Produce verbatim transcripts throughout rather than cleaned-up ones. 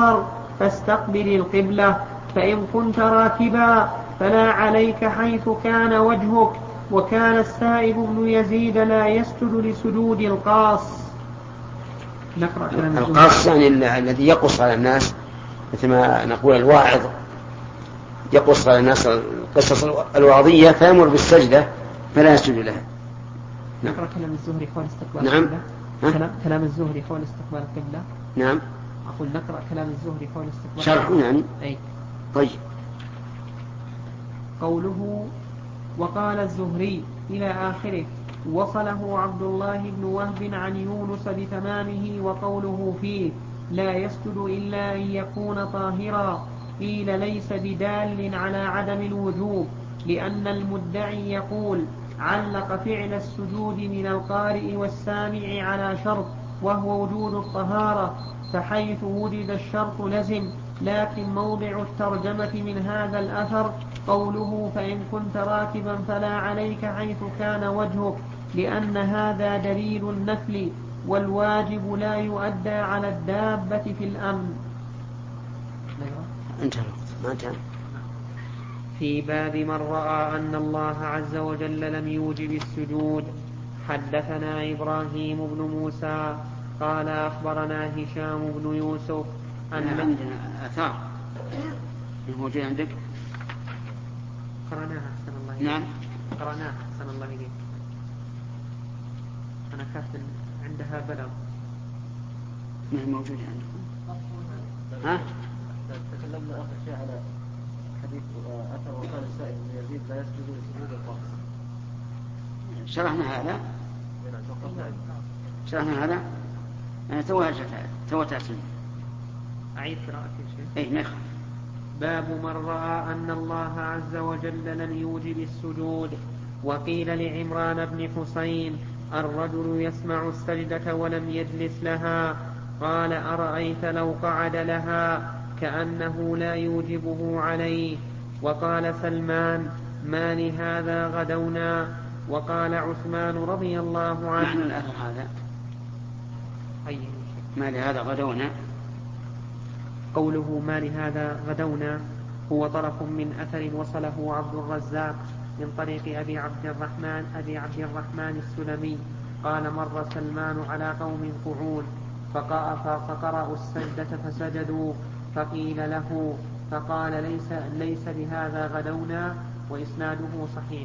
حضر فاستقبل القبلة، فإن كنت راكبا فلا عليك حيث كان وجهك. وكان السائب بن يزيد لا يسجد لسجود القاص. نقرأ كلام القاص يعني الذي يقص على الناس، مثل ما نقول الواعظ يقص على الناس القصص الوعظية فيأمر بالسجدة فلا يسجد لها. نقرأ كلام الزهري حول استقبال نعم. القبلة. كلام, كلام الزهري حول استقبال القبلة. نعم. أقول نقرأ كلام الزهري حول استقبال شرح يعني. أي. طيب. قوله وقال الزهري إلى آخره وصله عبد الله بن وهب عن يونس بتمامه. وقوله فيه لا يسجد إلا أن يكون طاهرا قيل ليس بدال على عدم الوجوب، لأن المدعي يقول علق فعل السجود من القارئ والسامع على شرط وهو وجود الطهارة، فحيث وجد الشرط لزم. لكن موضع الترجمة من هذا الأثر قوله فإن كنت راكبا فلا عليك حيث كان وجهك، لأن هذا دليل النفل، والواجب لا يؤدى على الدابة في الأمن. انتهى. ما انتهى. في باب من رأى أن الله عز وجل لم يوجب السجود. حدثنا إبراهيم بن موسى قال أخبرنا هشام بن يوسف أن عندنا آثار موجود عندك. قرأناها أحسن الله إليك. نعم قرأناها أحسن الله إليك. أنا كاتب عندها بلغ. ما هي موجودة عندكم؟ ها؟ تكلمنا آخر شيء على حديث أثر وكان السائب بن يزيد لا يسجد لسجود القاص. شرحنا هذا. شرحنا هذا. أنا توها توها تأسين. أعيد قراءة شيء. إيه نخ. باب من رأى أن الله عز وجل لم يوجب السجود. وقيل لعمران بن حسين الرجل يسمع السجدة ولم يجلس لها قال أرأيت لو قعد لها كأنه لا يوجبه عليه. وقال سلمان ما لهذا غدونا. وقال عثمان رضي الله عنه نحن الأثر هذا أي ما لهذا غدونا. قوله ما لهذا غدونا هو طرف من أثر وصله عبد الرزاق من طريق أبي عبد الرحمن أبي عبد الرحمن السلمي قال مر سلمان على قوم قعود فقرأوا السجدة فسجدوا فقيل له فقال ليس, ليس بهذا غدونا وإسناده صحيح.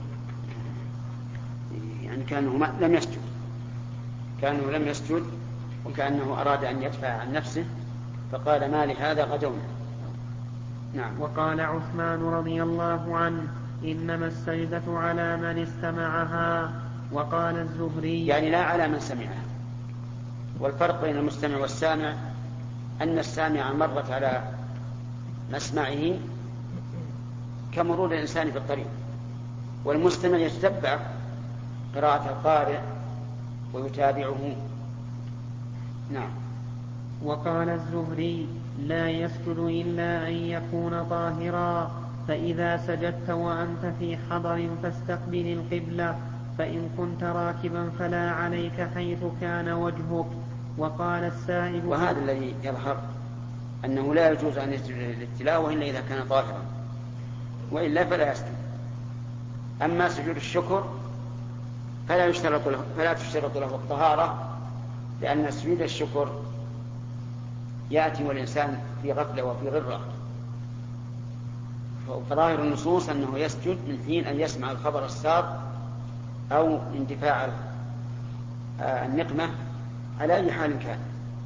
يعني كأنه لم يسجد كأنه لم يسجد وكأنه أراد أن يدفع عن نفسه فقال ما لهذا غدونا. نعم. وقال عثمان رضي الله عنه إنما السجدة على من استمعها. وقال الزهري يعني لا على من سمعها. والفرق بين المستمع والسامع أن السامع مرت على مسمعه كمرور الإنسان في الطريق، والمستمع يتتبع قراءة القارئ ويتابعه. نعم. وقال الزهري لا يسجد إلا أن يكون طاهرا، فإذا سجدت وأنت في حضر فاستقبل القبلة، فإن كنت راكبا فلا عليك حيث كان وجهك. وقال السائب وهذا الذي يظهر أنه لا يجوز أن يسجد للتلاوة إلا إذا كان طاهرا، وإلا فلا يسجد. أما سجود الشكر فلا يشترط له فلا تشترط له الطهارة، لأن سجود الشكر يأتي والإنسان في غفلة وفي غرة، فظاهر النصوص أنه يسجد من حين أن يسمع الخبر السار أو اندفاع النقمة على أي حال كان.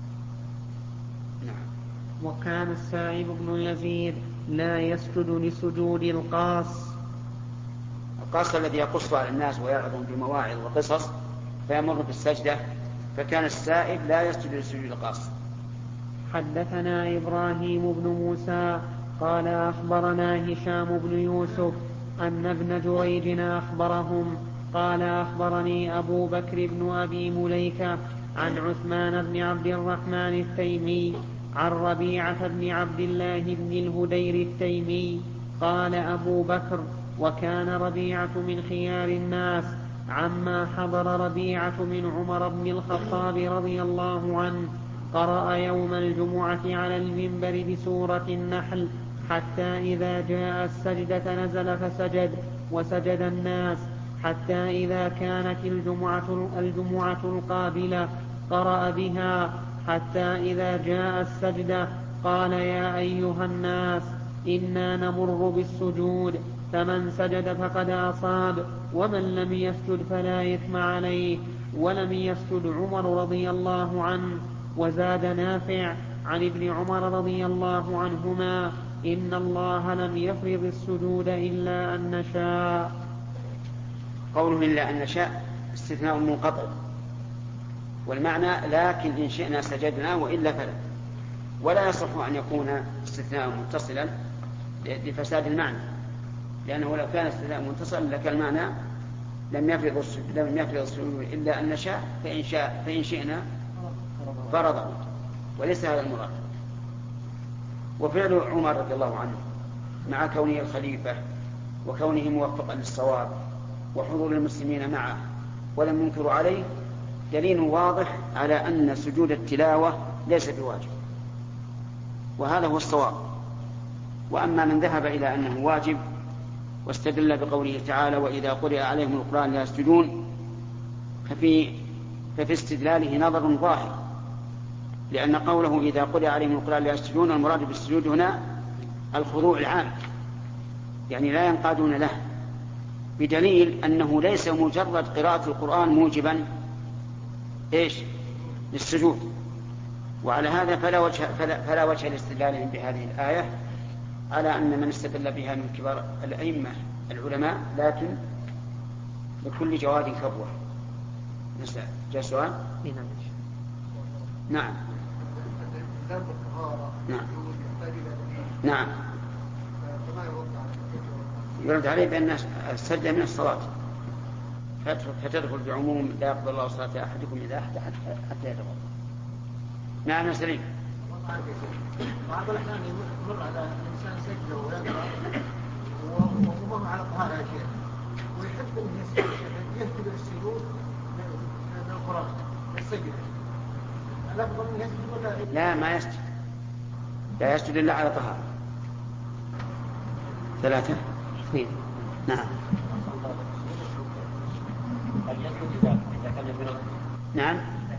نعم. وكان السائب بن يزيد لا يسجد لسجود القاص. القاص الذي يقص على الناس ويعظم بمواعظ وقصص فيمر بالسجدة، فكان السائب لا يسجد لسجود القاص. حدثنا إبراهيم بن موسى قال أخبرنا هشام بن يوسف أن ابن جريج أخبرهم قال أخبرني أبو بكر بن أبي مليكة عن عثمان بن عبد الرحمن التيمي عن ربيعة بن عبد الله بن الهدير التيمي قال أبو بكر وكان ربيعة من خيار الناس عما حضر ربيعة من عمر بن الخطاب رضي الله عنه قرأ يوم الجمعة على المنبر بسورة النحل حتى إذا جاء السجدة نزل فسجد وسجد الناس حتى إذا كانت الجمعة, الجمعة القابلة قرأ بها حتى إذا جاء السجدة قال يا أيها الناس إنا نمر بالسجود فمن سجد فقد أصاب ومن لم يسجد فلا إثم عليه ولم يسجد عمر رضي الله عنه. وزاد نافع عن ابن عمر رضي الله عنهما إن الله لم يفرض السجود إلا أن نشاء. قوله إلا أن نشاء استثناء منقطع، والمعنى لكن إن شئنا سجدنا وإلا فلا، ولا يصح أن يكون استثناء متصلا لفساد المعنى، لأنه لو كان استثناء متصلا لكان المعنى لم يفرض لم يفرض السجود إلا أن نشاء فإن, شاء فإن شئنا فرضه، وليس هذا المراد. وفعل عمر رضي الله عنه مع كونه الخليفة وكونه موفقا للصواب وحضور المسلمين معه ولم ينكروا عليه دليل واضح على أن سجود التلاوة ليس بواجب، وهذا هو الصواب. وأما من ذهب إلى أنه واجب واستدل بقوله تعالى وإذا قرئ عليهم القرآن لا يسجدون، ففي, ففي استدلاله نظر ظاهر، لأن قوله إذا قرئ عليهم القرآن لا يسجدون المراد بالسجود هنا الخضوع العام، يعني لا ينقادون له، بدليل أنه ليس مجرد قراءة القرآن موجبا إيش للسجود. وعلى هذا فلا وجه, فلا, فلا وجه لاستدلالهم بهذه الآية على أن من استدل بها من كبار الأئمة العلماء، لكن لكل جواد كبوة. جاء سؤال؟ نعم نعم نعم يرد عليه بأن السجدة من الصلاة فتدخل بعموم لا يقبل الله صلاة أحدكم إذا أحد حتى يتوضأ. نعم يا سليم. بعض الأحيان يمر على الإنسان سجده ويقرأ وهو على طهارة يا شيخ، ويحب أن يسجد السجود للقرآن السجدة، الأفضل أن يسجد ولا لا ما يسجد، لا يسجد إلا على طهارة. ثلاثة اثنين. نعم نعم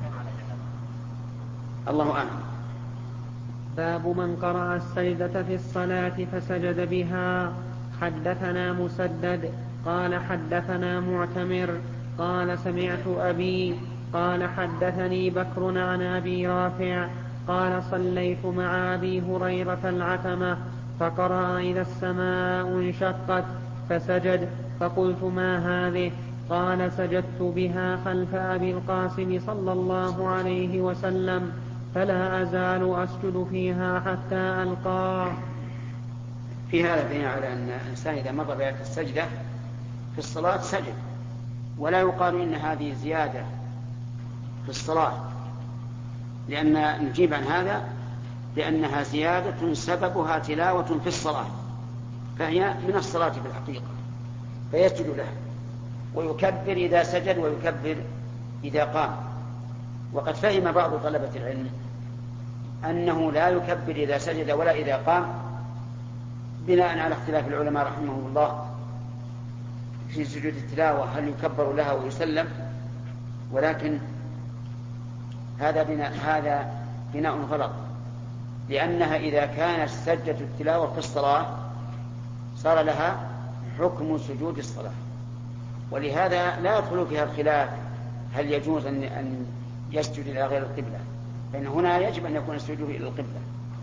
الله أعلم. باب من قرأ السجدة في الصلاة فسجد بها. حدثنا مسدد قال حدثنا معتمر قال سمعت أبي قال حدثني بكر عن أبي رافع قال صليت مع أبي هريرة العتمة فقرأ إذا السماء انشقت فسجد، فقلت ما هذه؟ قال سجدت بها خلف أبي القاسم صلى الله عليه وسلم فلا أزال أسجد فيها حتى ألقاه. في هذا دليل على أن الإنسان إذا مر بآية السجدة في الصلاة سجد، ولا يقال إن هذه زيادة في الصلاة، لأن نجيب عن هذا لأنها زيادة سببها تلاوة في الصلاة، فهي من الصلاة في الحقيقة، فيسجد لها ويكبر إذا سجد ويكبر إذا قام. وقد فهم بعض طلبة العلم أنه لا يكبر إذا سجد ولا إذا قام، بناء على اختلاف العلماء رحمه الله في سجود التلاوة هل يكبر لها ويسلم، ولكن هذا بناء, هذا بناء غلط، لأنها إذا كانت سجدة التلاوة في الصلاة صار لها حكم سجود الصلاة، ولهذا لا يدخل فيها الخلاف هل يجوز أن يسجد إلى غير القبلة، فإن هنا يجب أن يكون السجود إلى القبلة.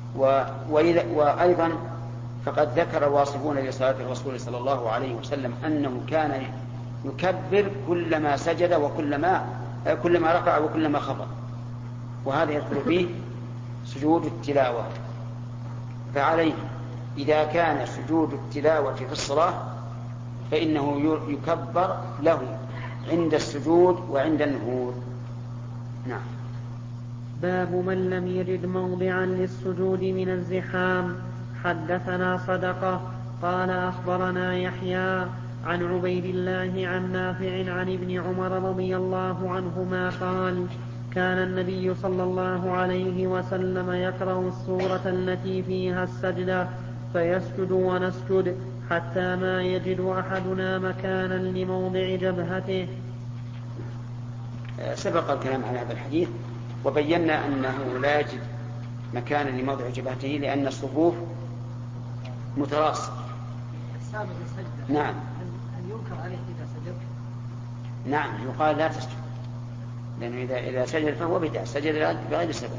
وأيضا فقد ذكر الواصفون لصلاة الرسول صلى الله عليه وسلم أنه كان يكبر كلما سجد وكلما كلما ركع وكلما خفض، وهذا يدخل فيه سجود التلاوة. فعليه إذا كان سجود التلاوة في الصلاة فإنه يكبر له عند السجود وعند النهوض. نعم. باب من لم يجد موضعا للسجود من الزحام. حدثنا صدقة قال أخبرنا يحيى عن عبيد الله عن نافع عن ابن عمر رضي الله عنهما قال كان النبي صلى الله عليه وسلم يقرأ السورة التي فيها السجدة فيسجد ونسجد حتى ما يجد أحدنا مكانا لموضع جبهته. سبق الكلام على هذا الحديث وبينا أنه لا يجد مكانا لموضع جبهته لأن الصفوف متراصة. نعم. هل ينكر عليه إذا سجد؟ نعم يقال لا تسجد، لأنه إذا إذا سجد فهو بدعة، سجد بغير سبب.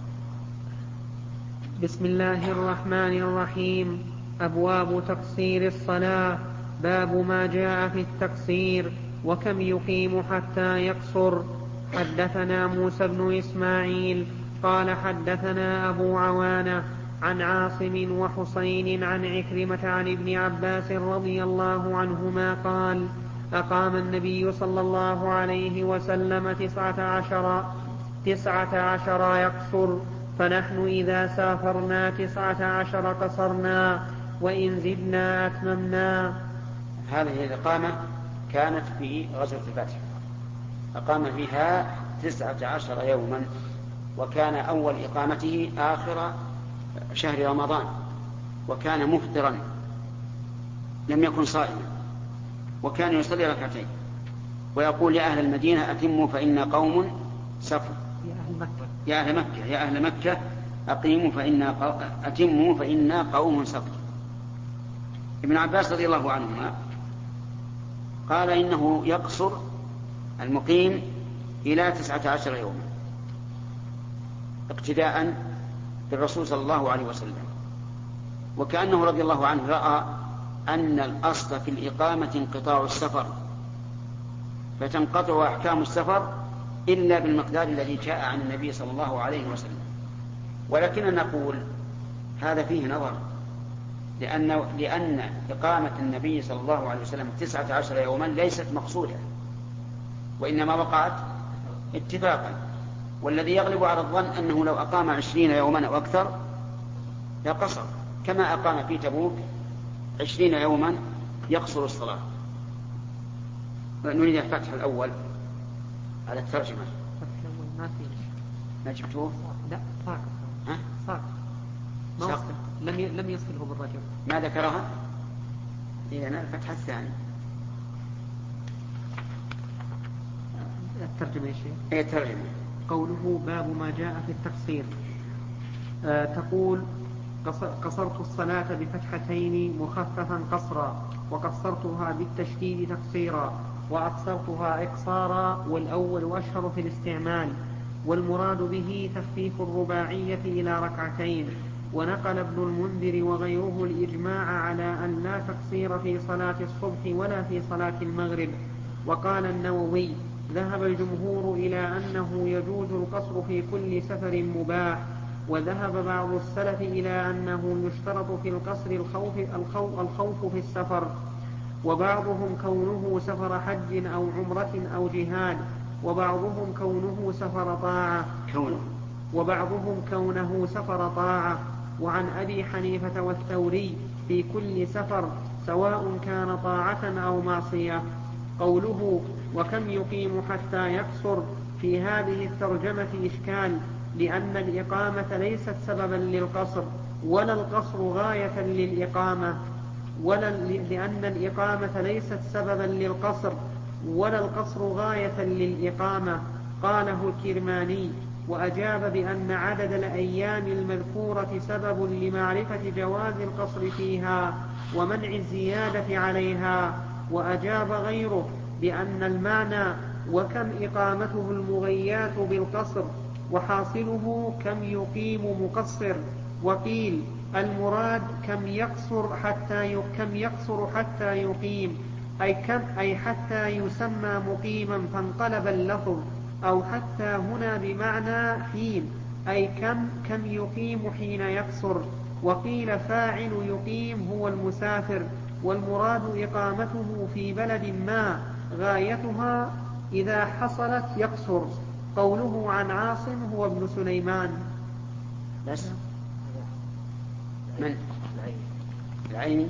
بسم الله الرحمن الرحيم. أبواب تقصير الصلاة. باب ما جاء في التقصير وكم يقيم حتى يقصر. حدثنا موسى بن إسماعيل قال حدثنا أبو عوانة عن عاصم وحسين عن عكرمة عن ابن عباس رضي الله عنهما قال أقام النبي صلى الله عليه وسلم تسعة عشر, تسعة عشر يقصر، فنحن إذا سافرنا تسعة عشر قصرنا وإن زدنا أتممنا. هذه الإقامة كانت في غزوة الفتح، أقام فيها تسعة عشر يوما، وكان أول إقامته آخر شهر رمضان، وكان مفطرا لم يكن صائما، وكان يصلي ركعتين ويقول يا أهل المدينة أتموا فإنا قوم سفر. يا أهل مكة يا أهل مكة أقيموا فإنا أتموا فإنا قوم سفر. ابن عباس رضي الله عنهما قال إنه يقصر المقيم إلى تسعة عشر يوما اقتداء بالرسول صلى الله عليه وسلم، وكأنه رضي الله عنه رأى أن الأصل في الإقامة انقطاع السفر، فتنقطع أحكام السفر إلا بالمقدار الذي جاء عن النبي صلى الله عليه وسلم. ولكن نقول هذا فيه نظر، لأن, لأن إقامة النبي صلى الله عليه وسلم تسعة عشر يوما ليست مقصودة، وإنما وقعت اتفاقا، والذي يغلب على الظن أنه لو أقام عشرين يوما أو أكثر لقصر، كما أقام في تبوك عشرين يوما يقصر الصلاة. نريد الفتح الأول على الترجمة. ما جبتوه؟ لا ساقط. ها؟ ساقط. ساقط. لم لم يصله بالرجل. ما ذكرها؟ إذن الفتح الثاني. الترجمة يا شيخ. هي الترجمة. قوله باب ما جاء في التقصير. آه تقول قصرت الصلاة بفتحتين مخففا قصرا، وقصرتها بالتشديد تقصيرا، وأقصرتها إقصارا، والأول أشهر في الاستعمال، والمراد به تخفيف الرباعية إلى ركعتين. ونقل ابن المنذر وغيره الإجماع على أن لا تقصير في صلاة الصبح ولا في صلاة المغرب. وقال النووي ذهب الجمهور إلى أنه يجوز القصر في كل سفر مباح، وذهب بعض السلف إلى أنه يشترط في القصر الخوف, الخوف, الخوف في السفر، وبعضهم كونه سفر حج أو عمرة أو جهاد، وبعضهم كونه سفر طاعة كونه وبعضهم كونه سفر طاعة. وعن أبي حنيفة والثوري في كل سفر سواء كان طاعة أو معصية. قوله وكم يقيم حتى يقصر في هذه الترجمة إشكال، لأن الإقامة ليست سببا للقصر، ولا القصر غاية للإقامة، ولا لأن الإقامة ليست سببا للقصر ولا القصر غاية للإقامة. قاله الكرماني، وأجاب بأن عدد الأيام المذكورة سبب لمعرفة جواز القصر فيها ومنع الزيادة عليها. وأجاب غيره بأن المعنى وكم إقامته المغيات بالقصر، وحاصله كم يقيم مقصر. وقيل المراد كم يقصر حتى كم يقصر حتى يقيم، أي كم أي حتى يسمى مقيما فانقلب اللفظ، أو حتى هنا بمعنى حين، أي كم كم يقيم حين يقصر. وقيل فاعل يقيم هو المسافر، والمراد إقامته في بلد ما غايتها إذا حصلت يقصر. قوله عن عاصم هو ابن سليمان. بس من العين.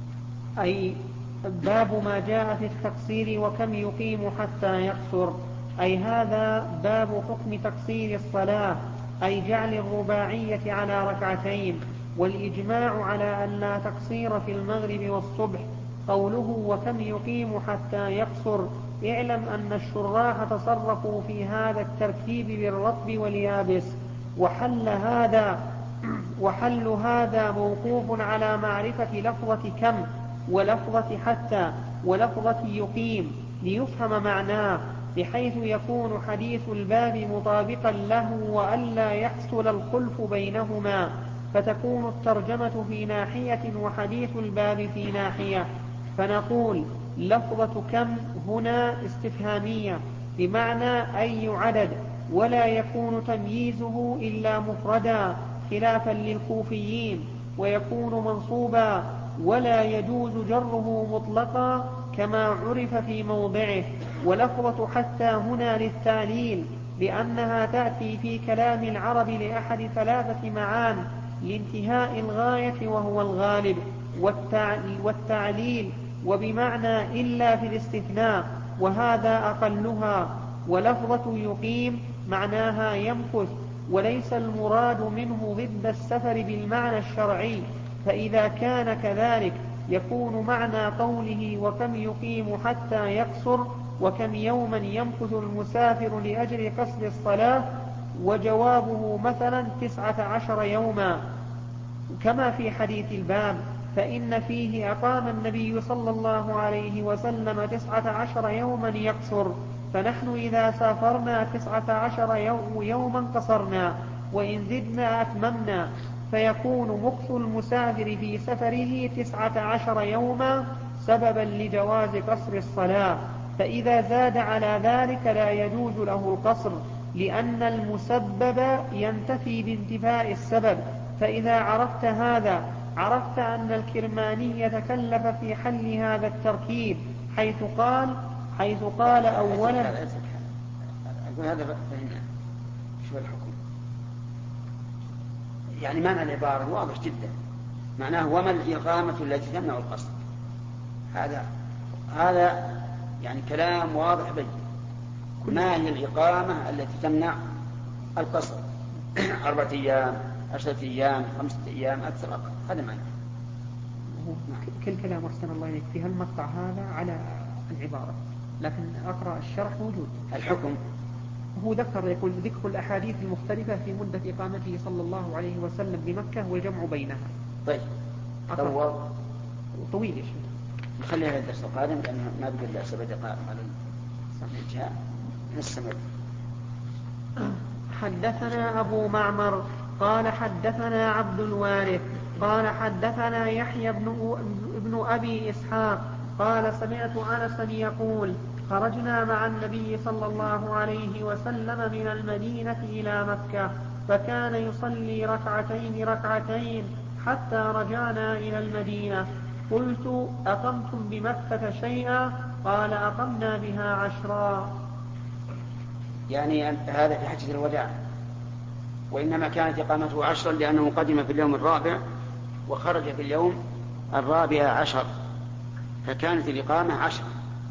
أي باب ما جاء في التقصير وكم يقيم حتى يقصر. أي هذا باب حكم تقصير الصلاة، أي جعل الرباعية على ركعتين. والإجماع على أن لا تقصير في المغرب والصبح. قوله وكم يقيم حتى يقصر، اعلم أن الشراح تصرفوا في هذا التركيب بالرطب واليابس، وحل هذا وحل هذا موقوف على معرفة لفظة كم ولفظة حتى ولفظة يقيم ليفهم معناه، بحيث يكون حديث الباب مطابقا له وألا يحصل الخلف بينهما، فتكون الترجمة في ناحية وحديث الباب في ناحية. فنقول لفظة كم هنا استفهامية بمعنى أي عدد، ولا يكون تمييزه إلا مفردا خلافا للكوفيين، ويكون منصوبا ولا يجوز جره مطلقا كما عرف في موضعه. ولفظة حتى هنا للتعليل، لأنها تأتي في كلام العرب لأحد ثلاثة معان: لانتهاء الغاية وهو الغالب، والتعليل، وبمعنى إلا في الاستثناء وهذا أقلها. ولفظة يقيم معناها يمكث، وليس المراد منه ضد السفر بالمعنى الشرعي، فإذا كان كذلك يكون معنى قوله وكم يقيم حتى يقصر وكم يوما يمكث المسافر لأجل قصر الصلاة، وجوابه مثلا تسعة عشر يوما كما في حديث الباب، فإن فيه أقام النبي صلى الله عليه وسلم تسعة عشر يوما يقصر، فنحن إذا سافرنا تسعة عشر يوما قصرنا، وإن زدنا أتممنا، فيكون مكث المسافر في سفره تسعة عشر يوما سببا لجواز قصر الصلاة. فإذا زاد على ذلك لا يجوز له القصر، لأن المسبب ينتفي بانتفاء السبب. فإذا عرفت هذا عرفت أن الكرماني تكلف في حل هذا التركيب، حيث قال حيث قال أولا. أقول هذا فهمنا شو الحكم، يعني معنى العبارة واضح جدا، معناه وما الإقامة التي تمنع القصر. هذا هذا يعني كلام واضح بين. ما هي الإقامة التي تمنع القصر؟ أربعة أيام، عشرة أيام، خمسة أيام، أكثر أقل، هذا معنى. كل كلام أحسن الله إليك في هالمقطع هذا على العبارة، لكن أقرأ الشرح موجود. الحكم هو ذكر يقول ذكر الأحاديث المختلفة في مدة إقامته صلى الله عليه وسلم بمكة والجمع بينها. طيب طول طويل يا شيخ، نخليها الدرس القادم لأنه ما بقول له سبع دقائق على الجهة. نستمر. حدثنا أبو معمر قال حدثنا عبد الوارث قال حدثنا يحيى بن, بن أبي إسحاق قال سمعت أنسا يقول خرجنا مع النبي صلى الله عليه وسلم من المدينة إلى مكة، فكان يصلي ركعتين ركعتين حتى رجعنا إلى المدينة. قلت أقمتم بمكة شيئا؟ قال أقمنا بها عشرا. يعني هذا في حجة الوداع، وإنما كانت إقامته عشرا لأنه قدم في اليوم الرابع وخرج في اليوم الرابع عشر، فكانت الإقامة عشر.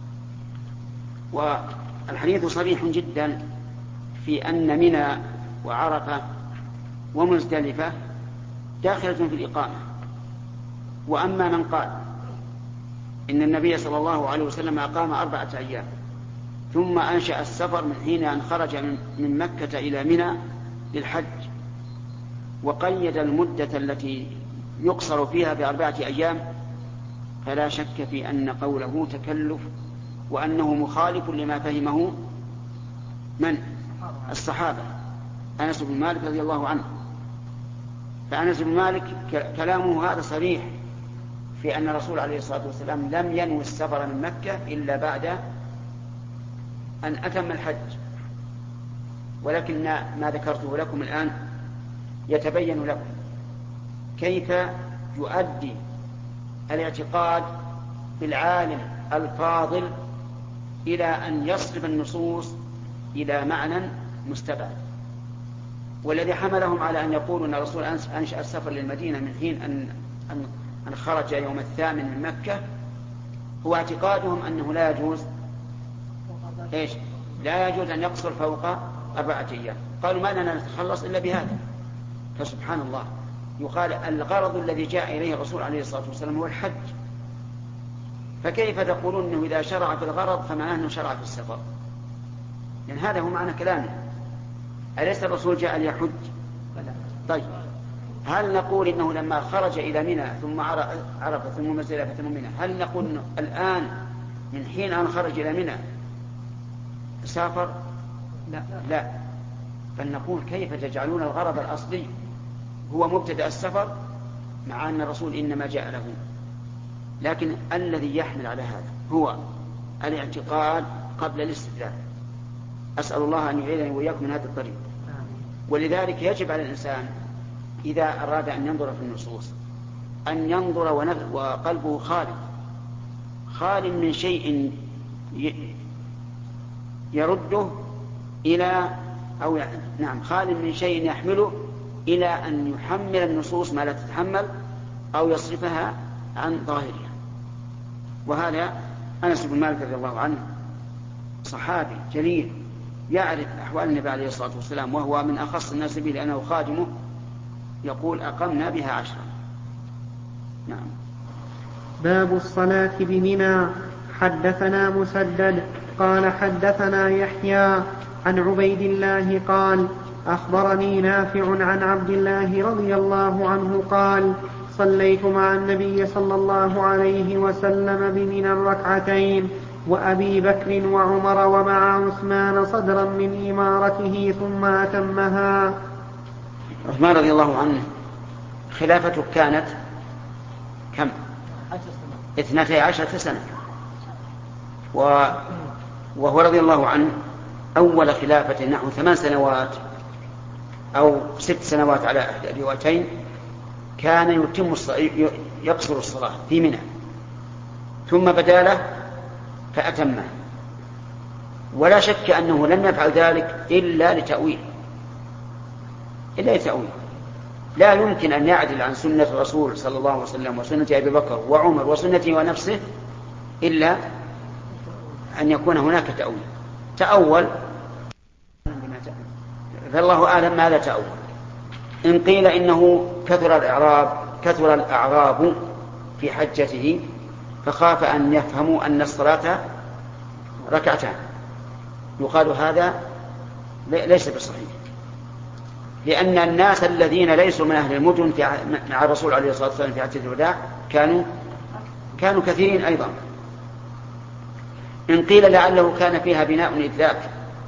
والحديث صريح جدا في أن منى وعرفة ومزدلفة داخلة في الإقامة. وأما من قال إن النبي صلى الله عليه وسلم أقام أربعة أيام ثم أنشأ السفر من حين أن خرج من مكة إلى منى للحج، وقيد المدة التي يقصر فيها بأربعة أيام، فلا شك في أن قوله تكلف، وأنه مخالف لما فهمه من الصحابة. أنس بن مالك رضي الله عنه، فأنس بن مالك كلامه هذا صريح في أن الرسول عليه الصلاة والسلام لم ينوي السفر من مكة إلا بعد أن أتم الحج. ولكن ما ذكرته لكم الآن يتبين لكم كيف يؤدي الاعتقاد بالعالم الفاضل إلى أن يصرف النصوص إلى معنى مستبعد. والذي حملهم على أن يقولوا أن الرسول أنشأ السفر للمدينة من حين أن, أن, أن خرج يوم الثامن من مكة هو اعتقادهم أنه لا يجوز إيش لا يجوز أن يقصر فوق أربعة أيام. قالوا ما لنا نتخلص إلا بهذا. فسبحان الله، يقال الغرض الذي جاء إليه الرسول عليه الصلاة والسلام هو الحج، فكيف تقولون أنه إذا شرع في الغرض فمعناه أنه شرع في السفر؟ لأن هذا هو معنى كلامه. أليس الرسول جاء ليحج؟ طيب، هل نقول إنه لما خرج إلى منى ثم عرف ثم مزدلفة ثم منى، هل نقول إنه الآن من حين أن خرج إلى منى سافر؟ لا. لا. بل نقول كيف تجعلون الغرض الأصلي هو مبتدأ السفر مع أن الرسول إنما جاء له؟ لكن الذي يحمل على هذا هو الاعتقاد قبل الاستدلال. أسأل الله أن يعيذني وإياكم من هذا الطريق. ولذلك يجب على الإنسان إذا أراد أن ينظر في النصوص أن ينظر وقلبه خالي خال من شيء يرده إلى أو نعم خال من شيء يحمله إلى أن يحمل النصوص ما لا تتحمل أو يصرفها عن ظاهرها. وهذا أنس بن مالك رضي الله عنه صحابي جليل يعرف أحوال النبي عليه الصلاة والسلام، وهو من أخص الناس به لأنه خادمه، يقول أقمنا بها عشرا. نعم. باب الصلاة بمنى. حدثنا مسدد قال حدثنا يحيى عن عبيد الله قال أخبرني نافع عن عبد الله رضي الله عنه قال صليت مع النبي صلى الله عليه وسلم بمنى ركعتين وأبي بكر وعمر ومع عثمان صدرا من إمارته ثم أتمها. عثمان رضي الله عنه خلافته كانت كم؟ اثنتي عشرة سنة، وهو رضي الله عنه أول خلافة نحو ثمان سنوات أو ست سنوات على أحد الروايتين كان يتم يقصر الصلاة في منى، ثم بدا له فأتمه. ولا شك أنه لم يفعل ذلك إلا لتأويل إلا لتأويل لا يمكن أن يعدل عن سنة الرسول صلى الله عليه وسلم وسنة أبي بكر وعمر وسنته ونفسه إلا أن يكون هناك تأويل. تأول، فالله أعلم ماذا تأول. إن قيل إنه كثر الإعراب كثر الأعراب في حجته فخاف أن يفهموا أن الصلاة ركعتان، يقال هذا ليس بصحيح، لأن الناس الذين ليسوا من أهل المدن مع الرسول عليه الصلاة والسلام في حجة الوداع كانوا كانوا كثيرين أيضا. إن قيل لعله كان فيها بناء إذلاك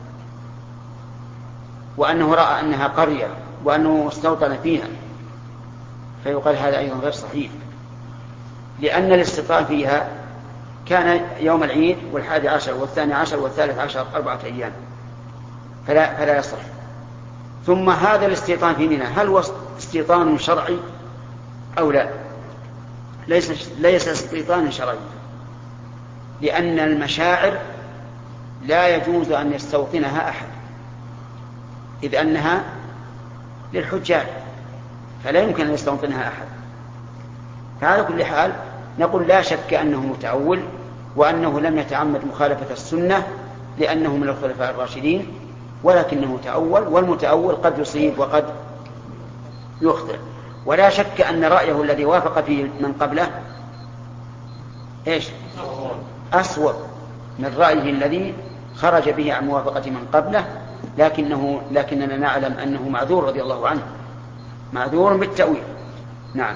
وأنه رأى أنها قرية وأنه استوطن فيها فيقال هذا أيضا غير صحيح، لأن الاستيطان فيها كان يوم العيد والحادي عشر والثاني عشر والثالث عشر أربعة أيام، فلا, فلا يصح. ثم هذا الاستيطان في منى هل هو استيطان شرعي أو لا؟ ليس, ليس استيطان شرعي، لأن المشاعر لا يجوز أن يستوطنها أحد إذ أنها للحجاج فلا يمكن أن يستوطنها أحد. فعلى كل حال نقول لا شك أنه متأول وأنه لم يتعمد مخالفة السنة لأنه من الخلفاء الراشدين، ولكنه تأول، والمتأول قد يصيب وقد يخطئ. ولا شك أن رأيه الذي وافق فيه من قبله إيش؟ أصوب من رأيه الذي خرج به عن موافقة من قبله، لكنه لكننا نعلم أنه معذور رضي الله عنه، معذور بالتأويل. نعم.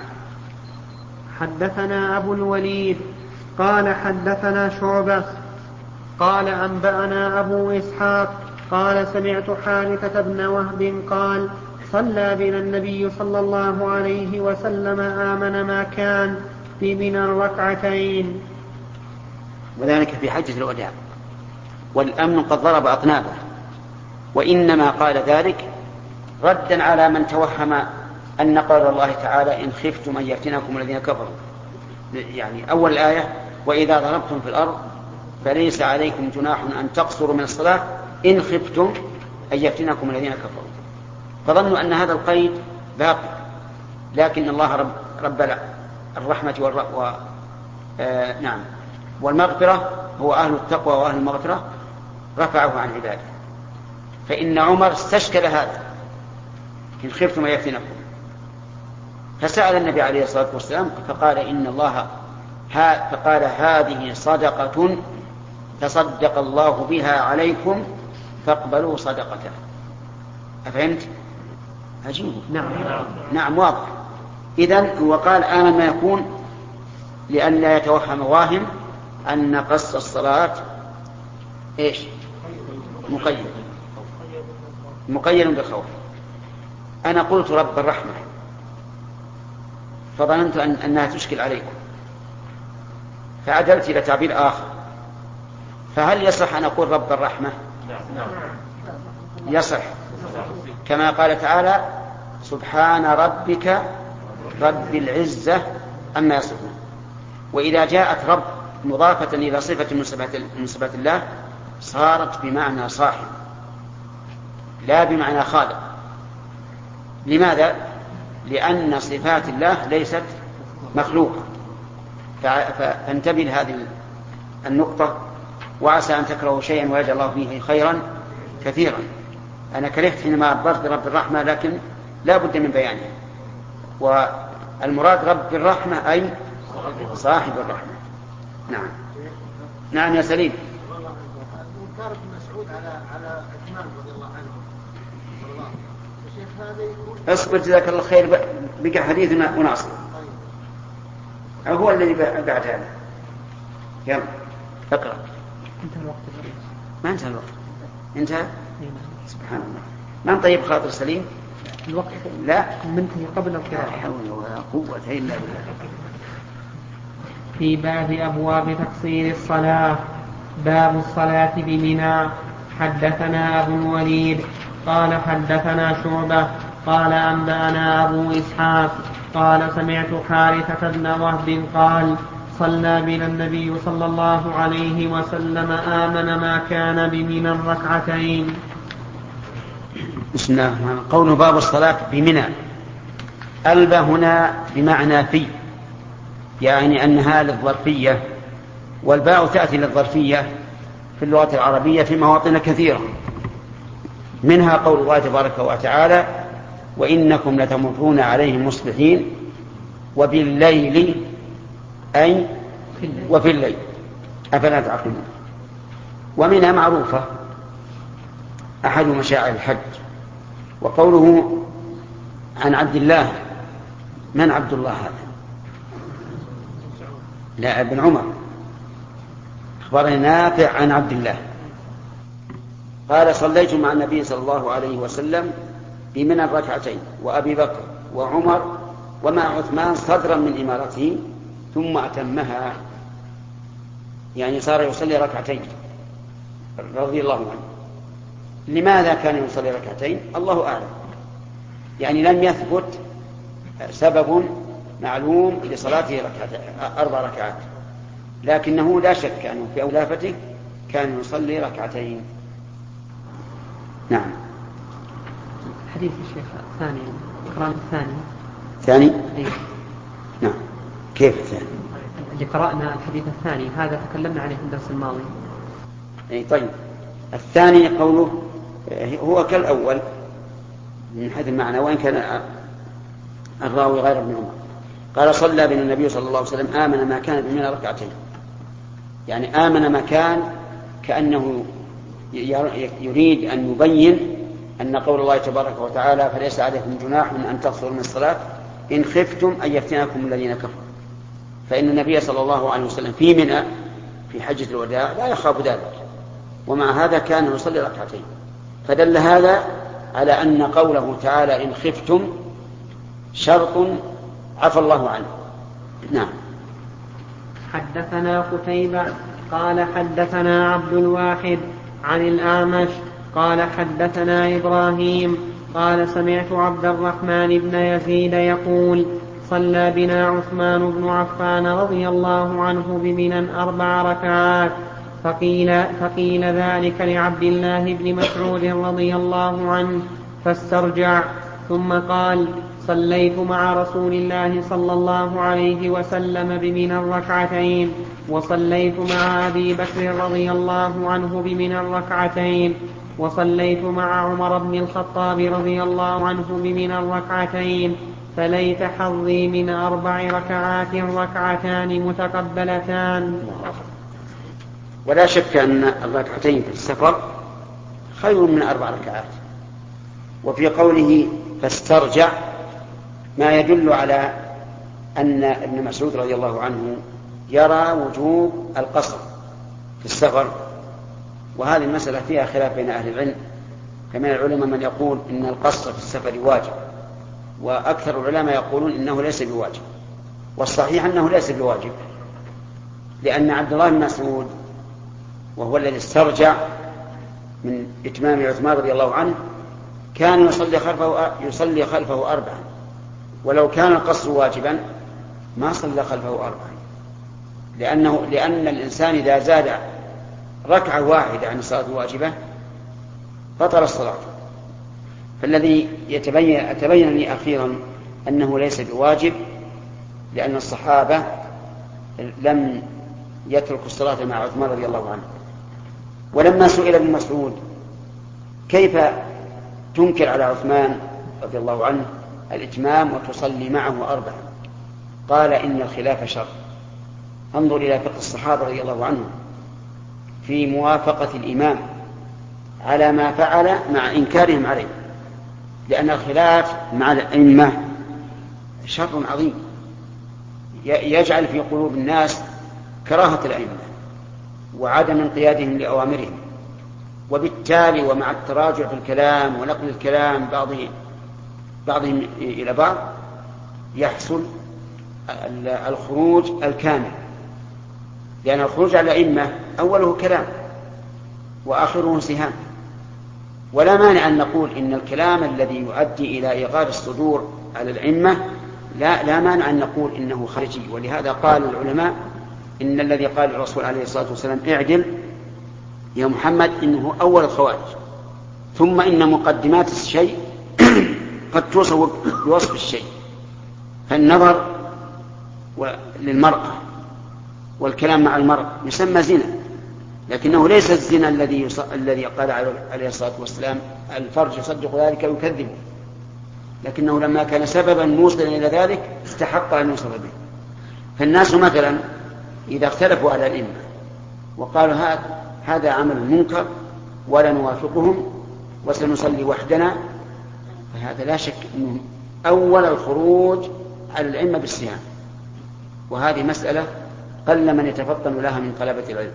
حدثنا أبو الوليد قال حدثنا شعبة قال أنبأنا أبو إسحاق قال سمعت حارثة بن وهب قال صلى بنا النبي صلى الله عليه وسلم آمن ما كان في منى ركعتين، وذلك في حجة الوداع، والأمن قد ضرب أطنابه، وإنما قال ذلك ردا على من توهم أن قول الله تعالى إن خفتم أن يفتنكم الذين كفروا، يعني أول الآية وإذا ضربتم في الأرض فليس عليكم جناح أن تقصروا من الصلاة إن خفتم أن يفتنكم الذين كفروا، فظنوا أن هذا القيد باقي، لكن الله رب, رب الرحمة والر... آه نعم والمغفرة هو أهل التقوى وأهل المغفرة رفعه عن عباده. فإن عمر استشكل هذا إن خفتم يفتنكم، فسأل النبي عليه الصلاة والسلام فقال إن الله ها فقال هذه صدقة تصدق الله بها عليكم فاقبلوا صدقته. أفهمت؟ عجيب. نعم نعم واضح. إذن وقال آمن ما يكون لأن لا يتوهم واهم أن قص الصلاة إيش مقيد مقيد بالخوف. أنا قلت رب الرحمة فظننت أن أنها تشكل عليكم فعدلت إلى تعبير آخر، فهل يصح أن أقول رب الرحمة؟ يصح، كما قال تعالى سبحان ربك رب العزة أما يصفون. وإذا جاءت رب مضافة إلى صفة من صفات الله صارت بمعنى صاحب لا بمعنى خالق. لماذا؟ لأن صفات الله ليست مخلوقة. فانتبه لهذه النقطة، وعسى أن تكرهوا شيئا ويجعل الله فيه خيرا كثيرا. أنا كرهت حينما عبرت برب الرحمة، لكن لا بد من بيانها. والمراد رب الرحمة أي صاحب الرحمة. نعم نعم يا سليم. منكر ابن مسعود على على عثمان رضي الله عنه صلى الله عليه وسلم. الشيخ هذا يقول اصبر جزاك الله خير، بقى حديثنا وناصر. طيب. هو الذي بعد هذا. يلا اقرأ. انتهى الوقت. ما انتهى الوقت. انتهى. سبحان الله. من طيب خاطر سليم؟ الوقت لا منتهي قبل القراءة. لا حول ولا قوة إلا بالله. في باب أبواب تقصير الصلاة. باب الصلاة بمنى. حدثنا أبو الوليد قال حدثنا شعبة قال أنبأنا أبو إسحاق قال سمعت حارثة بن وهب قال صلى بنا النبي صلى الله عليه وسلم آمن ما كان بمنى ركعتين. بسم الله الرحمن الرحيم. قول باب الصلاة بمنى. ألب هنا بمعنى في، يعني أنها للظرفية، والباء تأتي للظرفية في اللغة العربية في مواطن كثيرة، منها قول الله تبارك وتعالى وإنكم لتمرون عليهم مصبحين وبالليل أي وفي الليل أفلا تعقلون. ومنها معروفة أحد مشاعر الحج. وقوله عن عبد الله، من عبد الله هذا؟ لا ابن عمر. أخبرني نافع عن عبد الله قال صليت مع النبي صلى الله عليه وسلم بمنى ركعتين وأبي بكر وعمر ومع عثمان صدرا من إمارته ثم أتمها، يعني صار يصلي ركعتين رضي الله عنه. لماذا كان يصلي ركعتين؟ الله أعلم، يعني لم يثبت سبب معلوم لصلاته ركعتين أربع ركعات، لكنه لا شك أنه في أولافته كان يصلي ركعتين. نعم. حديث الشيخ الثاني القرآن الثاني ثاني أيه. نعم. كيف الثاني؟ اللي قرأنا الحديث الثاني هذا تكلمنا عليه في الدرس الماضي. أي طيب. الثاني قوله هو كالأول من حيث المعنى، وإن كان الراوي غير ابن عمر. قال صلى بنا النبي صلى الله عليه وسلم آمن ما كان بمنى ركعتين، يعني آمن ما كان كأنه يريد أن يبين أن قول الله تبارك وتعالى فليس عليكم جناح أن تقصروا من الصلاة إن خفتم أن يفتنكم الذين كفروا، فإن النبي صلى الله عليه وسلم في منى في حجة الوداع لا يخاف ذلك، ومع هذا كان يصلي ركعتين. فدل هذا على أن قوله تعالى إن خفتم شرط عفى الله عنه. نعم. حدثنا قتيبة قال حدثنا عبد الواحد عن الأعمش قال حدثنا إبراهيم قال سمعت عبد الرحمن بن يزيد يقول صلى بنا عثمان بن عفان رضي الله عنه بمنى أربع ركعات، فقيل, فقيل ذلك لعبد الله بن مسعود رضي الله عنه فاسترجع، ثم قال صليت مع رسول الله صلى الله عليه وسلم بمنى ركعتين وصليت مع أبي بكر رضي الله عنه بمنى الركعتين وصليت مع عمر بن الخطاب رضي الله عنه بمنى الركعتين فليت حظي من أربع ركعات ركعتان متقبلتان. ولا شك أن الركعتين في السفر خير من أربع ركعات. وفي قوله فاسترجع ما يدل على أن ابن مسعود رضي الله عنه يرى وجوب القصر في السفر، وهذه المسألة فيها خلاف بين أهل العلم، فمن العلماء من يقول إن القصر في السفر واجب، وأكثر العلماء يقولون إنه ليس بواجب، والصحيح أنه ليس بواجب، لأن عبد الله بن مسعود وهو الذي استرجع من إتمام عثمان رضي الله عنه كان يصلي خلفه, يصلي خلفه أربعا، ولو كان القصر واجبا ما صلى خلفه أربعا، لأنه لأن الإنسان إذا زاد ركعة واحدة عن الصلاة الواجبة بطل الصلاة. فالذي يتبين يتبين لي أخيرا أنه ليس بواجب، لأن الصحابة لم يتركوا الصلاة مع عثمان رضي الله عنه. ولما سئل ابن مسعود كيف تنكر على عثمان رضي الله عنه الإتمام وتصلي معه أربعا، قال إن الخلاف شر. انظر إلى فقه الصحابة رضي الله عنهم في موافقة الإمام على ما فعل مع إنكارهم عليه، لأن الخلاف مع الأئمة شر عظيم يجعل في قلوب الناس كراهة الأئمة وعدم انقيادهم لأوامرهم، وبالتالي ومع التراجع في الكلام ونقل الكلام بعضهم بعضهم إلى بعض يحصل الخروج الكامل، لأن الخروج على الأئمة أوله كلام وآخره سهام. ولا مانع أن نقول إن الكلام الذي يؤدي إلى إيغاد الصدور على الأئمة لا, لا مانع أن نقول إنه خارجي. ولهذا قال العلماء إن الذي قال الرسول عليه الصلاة والسلام اعدل يا محمد إنه أول الخوارج، ثم إن مقدمات الشيء قد توصف بوصف الشيء، فالنظر للمرأة والكلام مع المرأة يسمى زنا، لكنه ليس الزنا الذي الذي قال عليه الصلاة والسلام الفرج يصدق ذلك ويكذبه، لكنه لما كان سببا موصلا إلى ذلك استحق أن يوصف به. فالناس مثلا إذا اختلفوا على الأئمة وقالوا هذا هذا عمل منكر ولا نوافقهم وسنصلي وحدنا، فهذا لا شك أنه أول الخروج على الأئمة بالسهام، وهذه مسألة قل من يتفطن لها من طلبة العلم،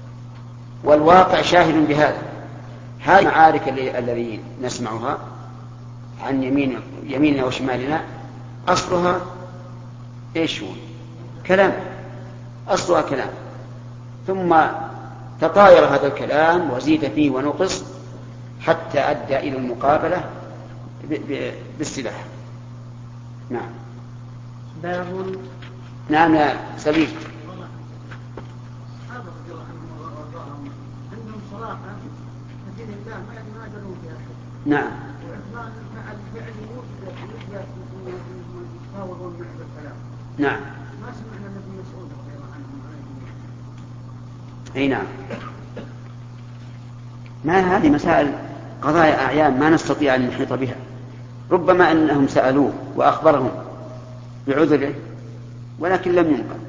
والواقع شاهد بهذا. هذه المعارك الذي نسمعها عن يمين يميننا وشمالنا أصلها إيش هو؟ كلام، أصلها كلام، ثم تطاير هذا الكلام وزيد فيه ونقص حتى أدى إلى المقابلة بالسلاح. نعم. باب. نعم يا سبيل. نعم. نعم. ما سمعنا ابن مسعود رضي الله عنه. اي نعم. ما هذه مسائل قضايا أعيان ما نستطيع أن نحيط بها، ربما أنهم سألوه وأخبرهم بعذره ولكن لم ينقل.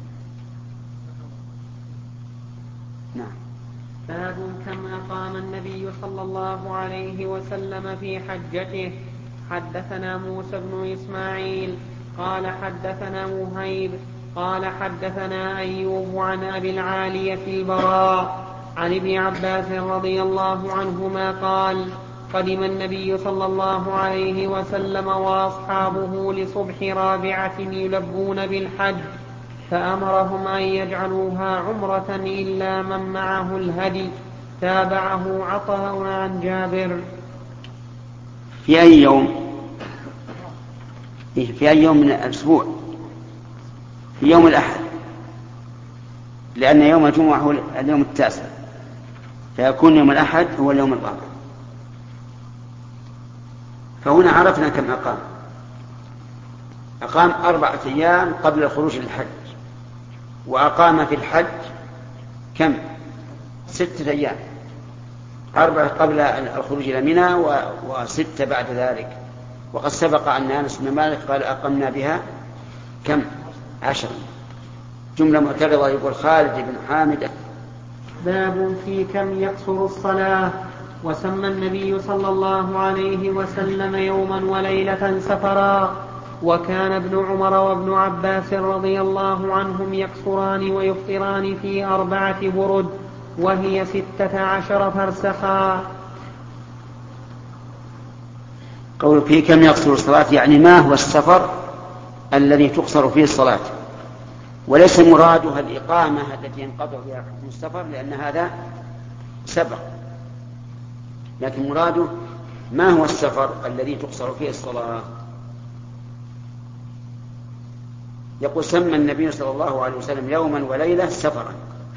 نعم. باب كم أقام النبي صلى الله عليه وسلم في حجته. حدثنا موسى بن إسماعيل قال حدثنا وهيب قال حدثنا أيوب عن أبي العالية البراء عن ابن عباس رضي الله عنهما قال قدم النبي صلى الله عليه وسلم وأصحابه لصبح رابعة يلبون بالحج، فأمرهم أن يجعلوها عمرة إلا من معه الهدي. تابعه عطاء عن جابر. في أي يوم؟ في أي يوم من الأسبوع؟ في يوم الأحد، لأن يوم الجمعة هو اليوم التاسع، فيكون يوم الأحد هو اليوم الرابع. فهنا عرفنا كم أقام. أقام أربعة أيام قبل الخروج للحج، وأقام في الحج كم؟ ستة أيام، أربعة قبل الخروج إلى منى وستة بعد ذلك. وقد سبق أن أنس بن مالك قال أقمنا بها كم؟ عشرا. جملة معترضة يقول خالد بن حامد. باب في كم يقصر الصلاة. وسمى النبي صلى الله عليه وسلم يوما وليلة سفرا. وكان ابن عمر وابن عباس رضي الله عنهم يقصران ويفطران في أربعة برد وهي ستة عشر فرسخا. قول في كم يقصر الصلاة يعني ما هو السفر الذي تقصر فيه الصلاة، وليس مرادها الإقامة التي ينقطع بها حكم السفر لأن هذا سبق، لكن مراده ما هو السفر الذي تقصر فيه الصلاة. يقول سمى النبي صلى الله عليه وسلم يوما وليلة سفرا.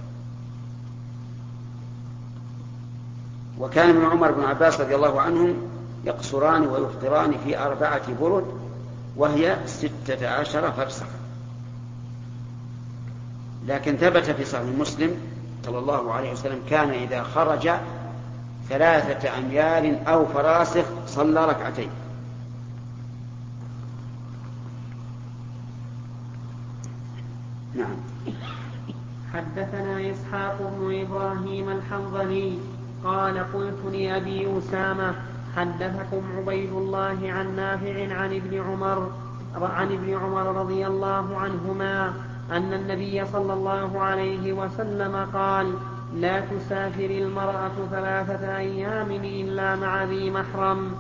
وكان ابن عمر بن عباس رضي الله عنهم يقصران ويفطران في أربعة برد وهي ستة عشر فرسخ. لكن ثبت في صحيح مسلم صلى الله عليه وسلم كان إذا خرج ثلاثة أميال أو فراسخ صلى ركعتين. نعم. حدثنا إسحاق بن إبراهيم الحنظلي قال قلت لأبي أسامة حدثكم عبيد الله عن نافع عن ابن عمر عن ابن عمر رضي الله عنهما أن النبي صلى الله عليه وسلم قال لا تسافر المرأة ثلاثة أيام إلا مع ذي محرم.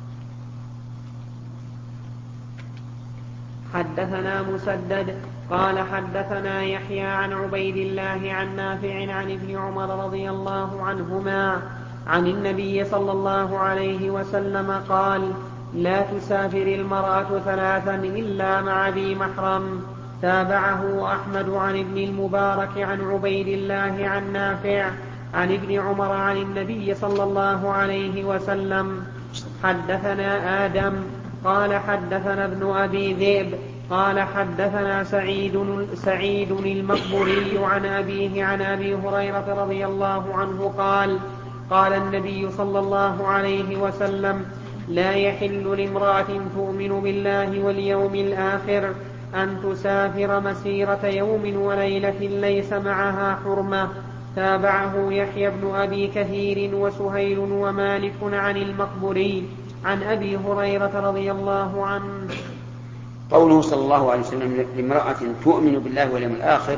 حدثنا مسدد قال حدثنا يحيى عن عبيد الله عن نافع عن ابن عمر رضي الله عنهما عن النبي صلى الله عليه وسلم قال لا تسافر المرأة ثلاثا إلا مع ذي محرم. تابعه أحمد عن ابن المبارك عن عبيد الله عن نافع عن ابن عمر عن النبي صلى الله عليه وسلم. حدثنا آدم قال حدثنا ابن أبي ذئب قال حدثنا سعيد, سعيد المقبري عن أبيه عن أبي هريرة رضي الله عنه قال قال النبي صلى الله عليه وسلم لا يحل لامرأة تؤمن بالله واليوم الآخر أن تسافر مسيرة يوم وليلة ليس معها حرمة. تابعه يحيى بن أبي كثير وسهيل ومالك عن المقبري عن أبي هريرة رضي الله عنه. قوله صلى الله عليه وسلم لامرأة تؤمن بالله واليوم الآخر،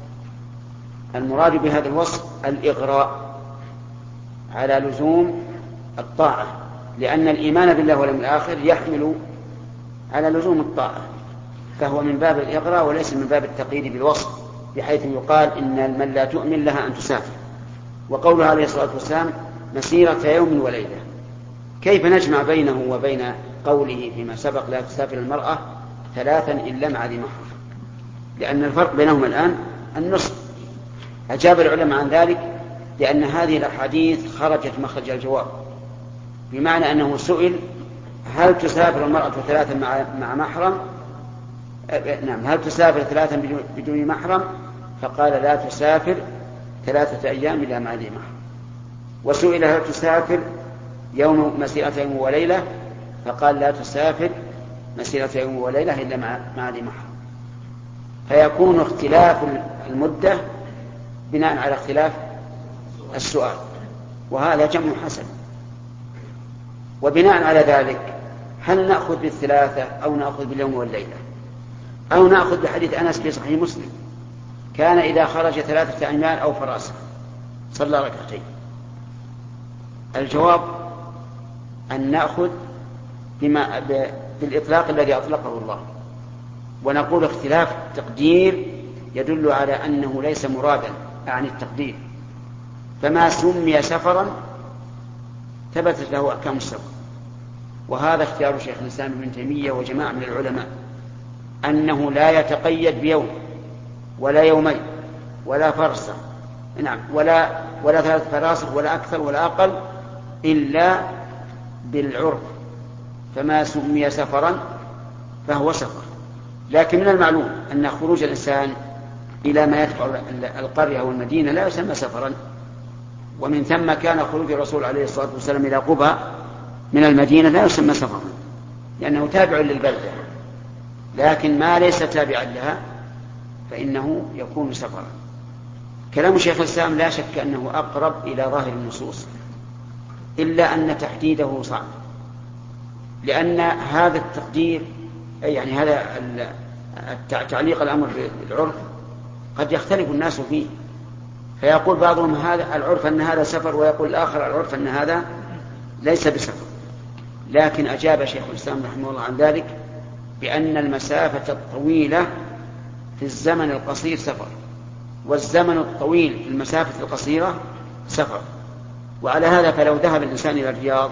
المراد بهذا الوصف الإغراء على لزوم الطاعة، لأن الإيمان بالله واليوم الآخر يحمل على لزوم الطاعة، فهو من باب الإغراء وليس من باب التقييد بالوصف، بحيث يقال إن من لا تؤمن لها أن تسافر. وقوله عليه الصلاة والسلام مسيرة يوم وليلة، كيف نجمع بينه وبين قوله فيما سبق لا تسافر المرأة ثلاثا إلا مع ذي محرم؟ لأن الفرق بينهما الآن النصف. أجاب العلماء عن ذلك لأن هذه الأحاديث خرجت مخرج الجواب، بمعنى أنه سئل هل تسافر المرأة ثلاثا مع, مع محرم؟ نعم، هل تسافر ثلاثا بدون محرم؟ فقال لا تسافر ثلاثة أيام إلا مع ذي محرم. وسئل هل تسافر يوم مسيرة يوم وليلة؟ فقال لا تسافر مسيرة يوم وليلة إلا مع, مع ذي محرم. فيكون اختلاف المدة بناء على اختلاف السؤال، وهذا جمع حسن. وبناء على ذلك هل نأخذ بالثلاثة أو نأخذ باليوم والليلة أو نأخذ بحديث أنس في صحيح مسلم كان إذا خرج ثلاثة أميال أو فراسخ صلى ركعتين؟ الجواب أن نأخذ بما بالإطلاق الذي أطلقه الله، ونقول اختلاف التقدير يدل على أنه ليس مرادا عن التقدير، فما سمي سفرا ثبتت له أحكام السفر. وهذا اختيار شيخ الإسلام ابن تيمية وجماعة من العلماء، أنه لا يتقيد بيوم ولا يومين ولا فرسخ، نعم، ولا ولا ثلاث فراسخ ولا أكثر ولا أقل إلا بالعرف، فما سمي سفرا فهو سفر. لكن من المعلوم أن خروج الإنسان إلى ما يدفع القرية أو المدينة لا يسمى سفرا. ومن ثم كان خروج الرسول عليه الصلاة والسلام إلى قبى من المدينة لا يسمى سفرا لأنه تابع للبلدة، لكن ما ليس تابعا لها فإنه يكون سفرا. كلام شيخ الإسلام لا شك أنه أقرب إلى ظاهر النصوص، إلا أن تحديده صعب، لأن هذا التقدير يعني هذا تعليق الأمر بالعرف قد يختلف الناس فيه، فيقول بعضهم هذا العرف أن هذا سفر، ويقول الآخر العرف أن هذا ليس بسفر. لكن أجاب شيخ الإسلام رحمه الله عن ذلك بأن المسافة الطويلة في الزمن القصير سفر، والزمن الطويل في المسافة القصيرة سفر. وعلى هذا فلو ذهب الإنسان إلى الرياض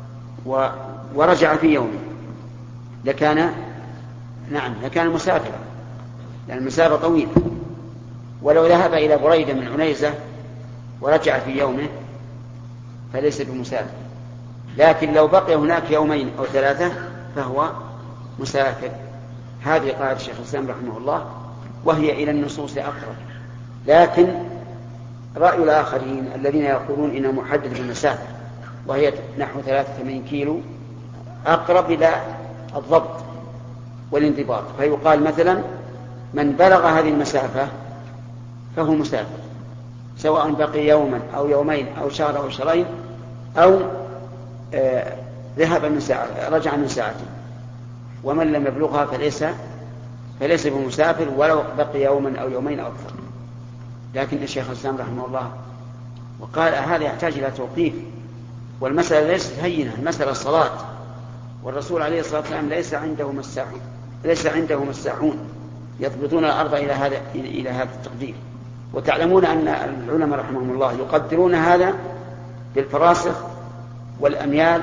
ورجع في يوم لكان نعم لكان مسافرا، لأن المسافة طويلة. ولو ذهب إلى بريدة من عنيزة ورجع في يومه فليس بمسافر، لكن لو بقي هناك يومين أو ثلاثة فهو مسافر. هذه قاعدة الشيخ الإسلام رحمه الله، وهي إلى النصوص أقرب. لكن رأي الآخرين الذين يقولون إنه محدد بالمسافة وهي نحو ثلاثة وثمانين كيلو أقرب إلى الضبط والانضباط، فيقال مثلا من بلغ هذه المسافة فهو مسافر، سواء بقي يوما أو يومين أو شهر أو شهرين أو آه ذهب من ساعة رجع من ساعته. ومن لم يبلغها فليس فليس بمسافر ولو بقي يوما أو يومين أو أكثر. لكن الشيخ الإسلام رحمه الله وقال هذا يحتاج إلى توقيف، والمسألة ليست هينة، المسألة الصلاة، والرسول عليه الصلاة والسلام ليس عنده مساحون ليس عنده مساحون يضبطون الأرض إلى هذا إلى هذا التقدير. وتعلمون أن العلماء رحمهم الله يقدرون هذا بالفراسخ والأميال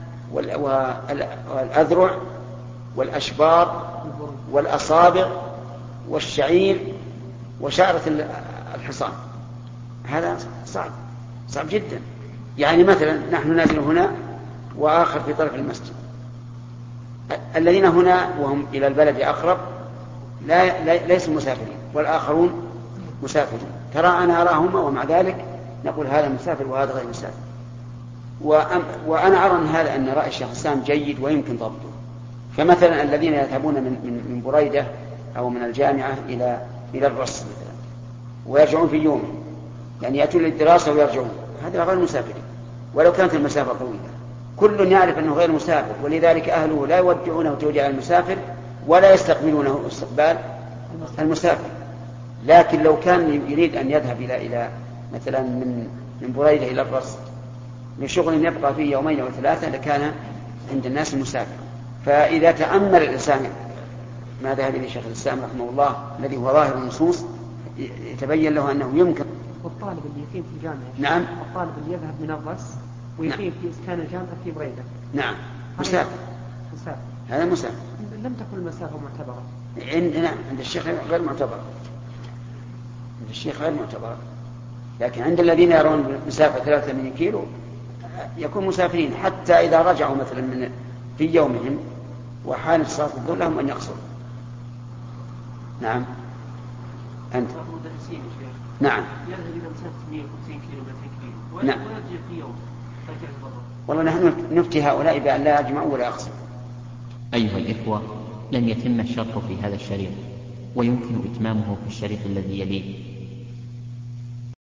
والأذرع والأشبار والأصابع والشعير وشعرة الحصان. هذا صعب صعب جدا. يعني مثلا نحن نازل هنا وآخر في طرف المسجد، الذين هنا وهم إلى البلد أقرب لا ليسوا مسافرين والآخرون مسافرين. ترى أنا أراهما ومع ذلك نقول هذا مسافر وهذا غير مسافر. وأنا أرى أن هذا أن رأي الشيخ الإسلام جيد ويمكن ضبطه. فمثلا الذين يذهبون من, من, من بريدة أو من الجامعة إلى إلى الرص مثلا ويرجعون في يوم، يعني يأتون للدراسة ويرجعون، هذا غير مسافرين ولو كانت المسافة طويلة. كل يعرف أنه غير مسافر، ولذلك أهله لا يودعونه توديع المسافر ولا يستقبلونه استقبال المسافر. لكن لو كان يريد أن يذهب إلى إلى مثلا من من بريدة إلى الرص لشغل يبقى فيه يومين أو ثلاثة لكان عند الناس المسافر. فإذا تأمل الإنسان ما ذهب إليه شيخ الإسلام رحمه الله الذي هو ظاهر النصوص يتبين له أنه يمكن. والطالب اللي يقيم في الجامعة، نعم، الطالب اللي يذهب من الرص ويقيم نعم. في إسكان الجامعة في بريدة، نعم مسافر، مسافر. هذا مسافر. لم تكن المسافة معتبرة عند نعم عند الشيخ غير معتبرة، عند الشيخ غير معتبرة. لكن عند الذين يرون مسافة ثلاثة من كيلو يكون مسافرين، حتى إذا رجعوا مثلا من في يومهم وحال صلاة الظهر لهم أن يقصروا. نعم أنت نعم يذهب إلى مسافة مئة وخمسين كيلو مئتين كيلو نعم. ويرجع في يوم. والله نحن نفتي هؤلاء بأن لا يجمعوا ولا يقصروا. أيها الإخوة، لم يتم الشرط في هذا الشريط، ويمكن إتمامه في الشريط الذي يليه.